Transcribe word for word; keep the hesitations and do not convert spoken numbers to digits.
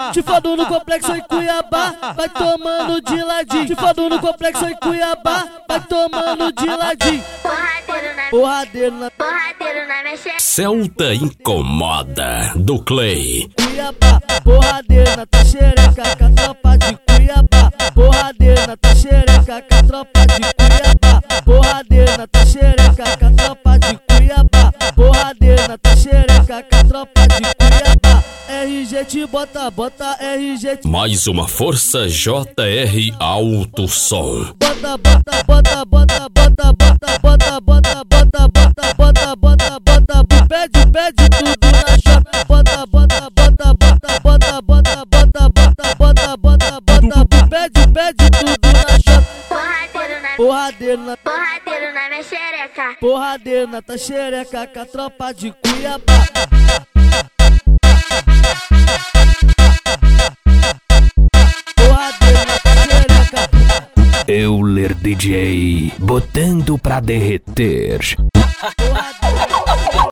Te fodo no complexo em Cuiabá, vai tomando de ladinho. Te fodo no complexo em Cuiabá, vai tomando de ladinho. Porradeiro na, Porradeiro na, porradeiro na minha xereca. Celta Incomoda, do Clay. Cuiabá, porradeiro na tua xereca, com a tropa de Cuiabá. Porradeiro na tua xereca, com a tropa de Cuiabá. Porradeiro na tua xereca, com a tropa de Cuiabá. Porradeiro na tua xereca, com a tropa de Cuiabá. R G te bota, bota R G te Mais uma força J R Alto Som. bota, bota, bota, bota, bota, bota, bota, bota, bota, bota, bota, bota, bota, pede, pede tudo na chota. Bota, bota, bota, bota, bota, bota, bota, bota, bota, bota, bota, pede, pede tudo na chota. Porradeiro na, Porradeiro na, porradeiro na minha xereca. porradeiro na tua xereca, com a tropa de Cuiabá. Porradeiro na tua xereca. Euler D J, botando pra derreter. Porradeiro.